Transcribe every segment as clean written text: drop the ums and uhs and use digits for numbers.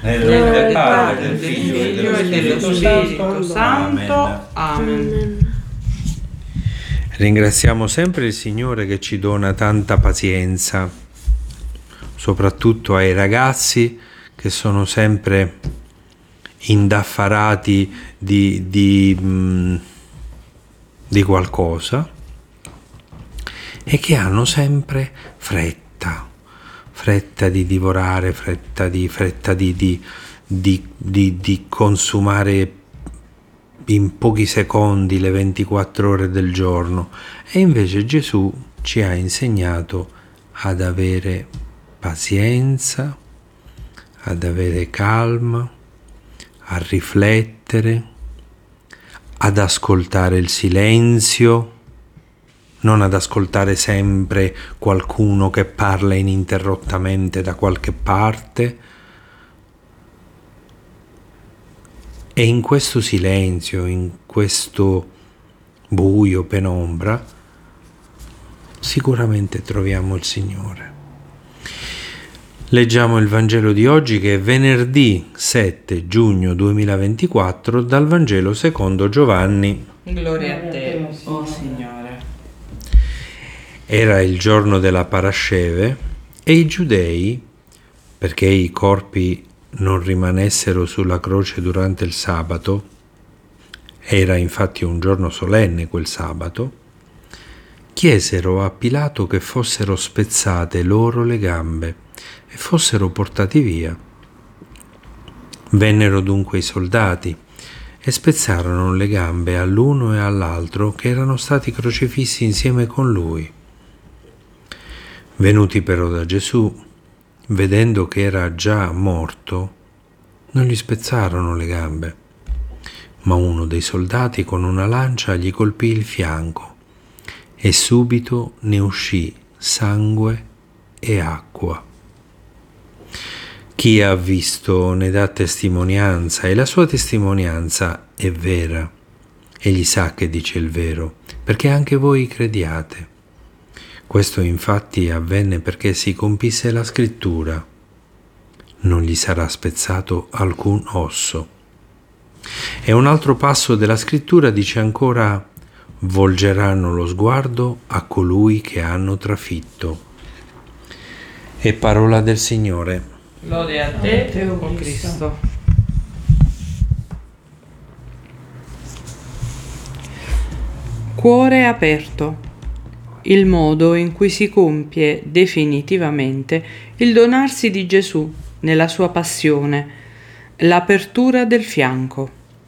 Nel nome del Padre, del Figlio e dello Spirito Santo. Amen. Ringraziamo sempre il Signore che ci dona tanta pazienza, soprattutto ai ragazzi che sono sempre indaffarati di qualcosa e che hanno sempre fretta di divorare, fretta di consumare in pochi secondi le 24 ore del giorno. E invece Gesù ci ha insegnato ad avere pazienza, ad avere calma, a riflettere, ad ascoltare il silenzio, non ad ascoltare sempre qualcuno che parla ininterrottamente da qualche parte. E in questo silenzio, in questo buio, penombra, sicuramente troviamo il Signore. Leggiamo il Vangelo di oggi, che è venerdì 7 giugno 2024, dal Vangelo secondo Giovanni. Gloria a te, o Signore. Era il giorno della Parasceve e i giudei, perché i corpi non rimanessero sulla croce durante il sabato, era infatti un giorno solenne quel sabato, chiesero a Pilato che fossero spezzate loro le gambe e fossero portati via. Vennero dunque i soldati e spezzarono le gambe all'uno e all'altro che erano stati crocifissi insieme con lui. Venuti però da Gesù, vedendo che era già morto, non gli spezzarono le gambe, ma uno dei soldati con una lancia gli colpì il fianco e subito ne uscì sangue e acqua. Chi ha visto ne dà testimonianza e la sua testimonianza è vera. Egli sa che dice il vero, perché anche voi crediate. Questo infatti avvenne perché si compisse la scrittura: non gli sarà spezzato alcun osso. E un altro passo della scrittura dice ancora: volgeranno lo sguardo a colui che hanno trafitto. È parola del Signore. Lode a te, o Cristo. Cuore aperto. Il modo in cui si compie definitivamente il donarsi di Gesù nella sua passione, l'apertura del fianco.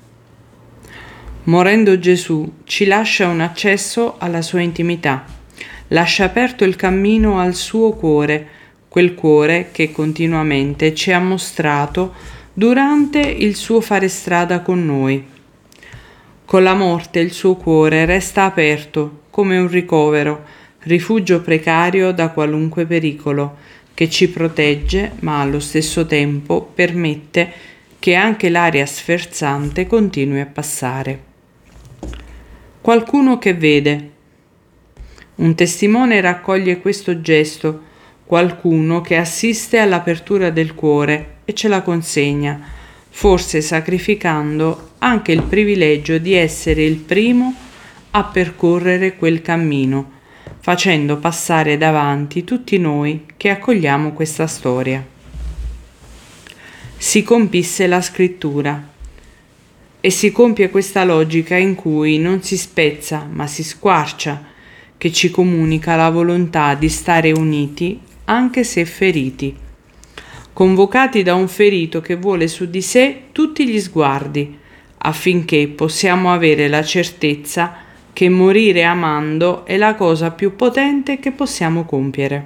Morendo Gesù ci lascia un accesso alla sua intimità, lascia aperto il cammino al suo cuore, quel cuore che continuamente ci ha mostrato durante il suo fare strada con noi. Con la morte il suo cuore resta aperto come un ricovero, rifugio precario da qualunque pericolo, che ci protegge ma allo stesso tempo permette che anche l'aria sferzante continui a passare. Qualcuno che vede. Un testimone raccoglie questo gesto, qualcuno che assiste all'apertura del cuore e ce la consegna, forse sacrificando anche il privilegio di essere il primo a percorrere quel cammino, facendo passare davanti tutti noi che accogliamo questa storia. Si compisse la scrittura e si compie questa logica in cui non si spezza ma si squarcia, che ci comunica la volontà di stare uniti anche se feriti, convocati da un ferito che vuole su di sé tutti gli sguardi, affinché possiamo avere la certezza che morire amando è la cosa più potente che possiamo compiere.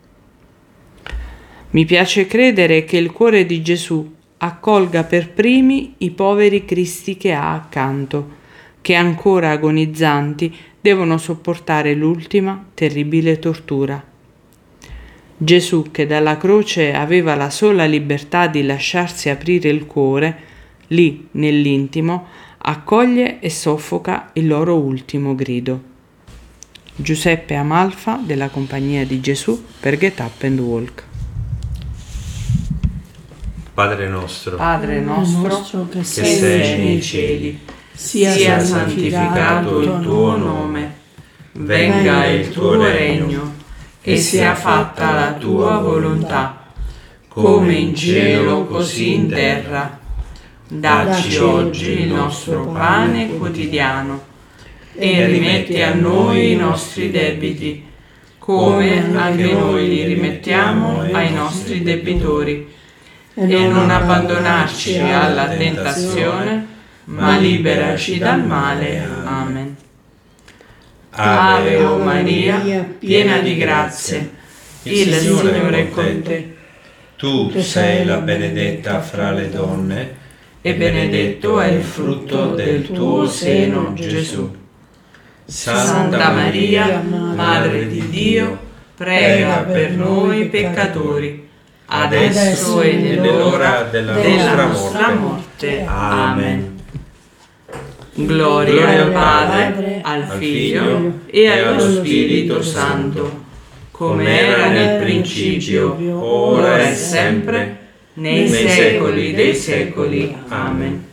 Mi piace credere che il cuore di Gesù accolga per primi i poveri cristi che ha accanto, che ancora agonizzanti devono sopportare l'ultima terribile tortura. Gesù, che dalla croce aveva la sola libertà di lasciarsi aprire il cuore, lì nell'intimo, accoglie e soffoca il loro ultimo grido. Giuseppe Amalfa della Compagnia di Gesù per Get Up and Walk. Padre nostro, che sei nei cieli, sia santificato il tuo nome, venga il tuo regno e sia fatta la tua volontà, come in cielo così in terra. Dacci oggi il nostro pane quotidiano e rimetti a noi i nostri debiti, come anche noi li rimettiamo ai nostri debitori. E non abbandonarci alla tentazione, ma liberaci dal male. Amen. Ave o Maria, piena di grazie, il Signore è con te. tu sei la benedetta fra le donne, E benedetto è il frutto del tuo seno, Gesù. Santa Maria, Madre di Dio, prega per noi peccatori, adesso e nell'ora della nostra morte. Amen. Gloria al Padre, al Figlio e allo Spirito Santo, come era nel principio, ora e sempre, nei secoli dei secoli. Amen.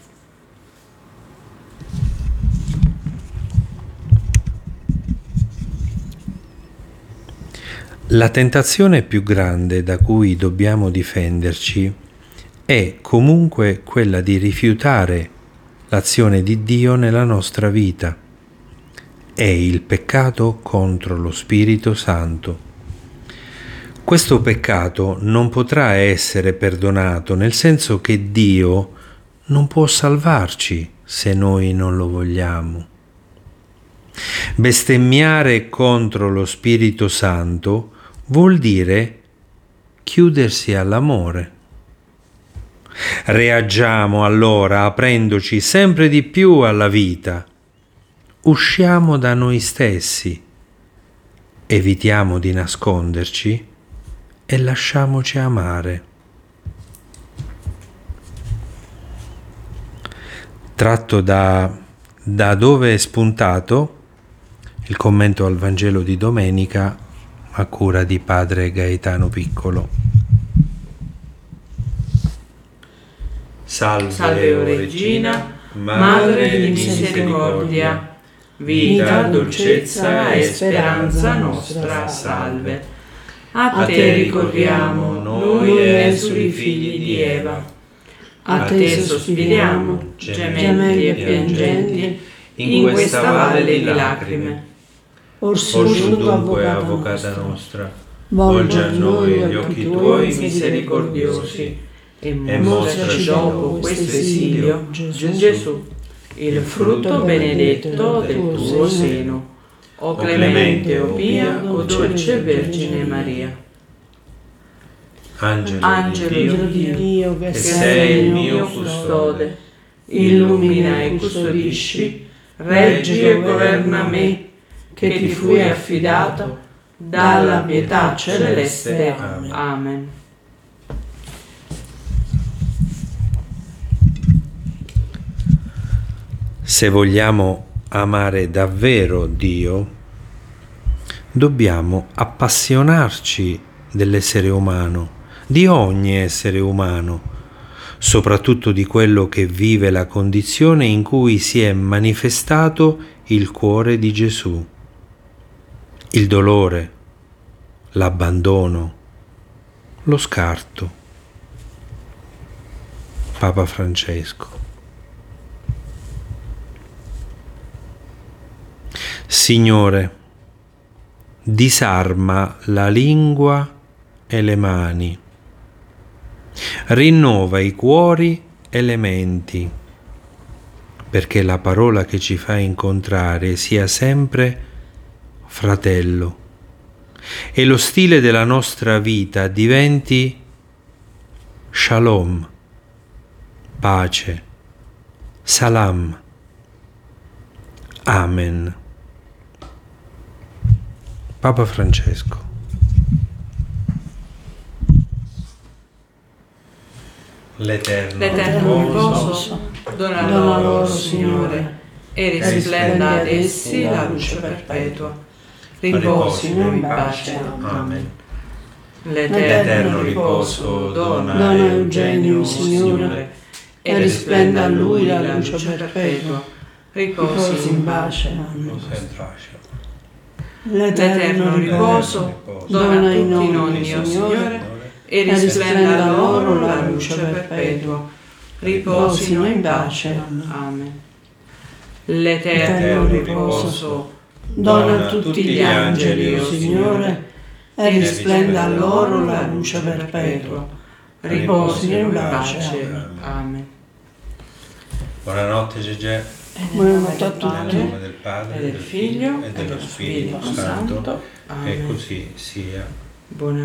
La tentazione più grande da cui dobbiamo difenderci è comunque quella di rifiutare l'azione di Dio nella nostra vita. È il peccato contro lo Spirito Santo. Questo peccato non potrà essere perdonato, nel senso che Dio non può salvarci se noi non lo vogliamo. Bestemmiare contro lo Spirito Santo vuol dire chiudersi all'amore. Reagiamo allora aprendoci sempre di più alla vita. Usciamo da noi stessi, evitiamo di nasconderci e lasciamoci amare. Tratto da dove è spuntato il commento al Vangelo di domenica a cura di padre Gaetano Piccolo. Salve o Regina, Madre di misericordia, vita, dolcezza e speranza nostra, salve. A te ricorriamo, noi esuli figli di Eva. A te sospiriamo, gementi e piangenti, in questa valle di lacrime. Orsù dunque, avvocata nostra, volgi a noi gli occhi tuoi misericordiosi e mostraci dopo questo esilio Gesù, il frutto benedetto del tuo seno. O clemente, o pia, o dolce Vergine Maria. Angelo di Dio, che sei il mio custode, illumina e custodisci, reggi e governa me, che ti fui affidato dalla pietà celeste. Amen. Se vogliamo amare davvero Dio, dobbiamo appassionarci dell'essere umano, di ogni essere umano, soprattutto di quello che vive la condizione in cui si è manifestato il cuore di Gesù. Il dolore, l'abbandono, lo scarto. Papa Francesco. Signore, disarma la lingua e le mani, rinnova i cuori e le menti, perché la parola che ci fa incontrare sia sempre fratello e lo stile della nostra vita diventi shalom, pace, salam. Amen. Papa Francesco. L'eterno riposo dona loro, Signore, e risplenda ad essi la luce perpetua. Riposino in pace. Amen. L'eterno riposo dona a Eugenio, Signore, e risplenda a lui la luce perpetua. Riposi in pace. Amen. L'eterno riposo dona a tutti noi, o Signore, e risplenda a loro la luce perpetua. Riposino in pace. Amen. L'eterno riposo dona a tutti gli angeli, o Signore, e risplenda a loro la luce perpetua. Riposino in pace. Amen. Buonanotte Gegè. Buonanotte a Nel tutti. nome del Padre, e del Figlio e dello Spirito Santo. Amen. E così sia. Buonanotte.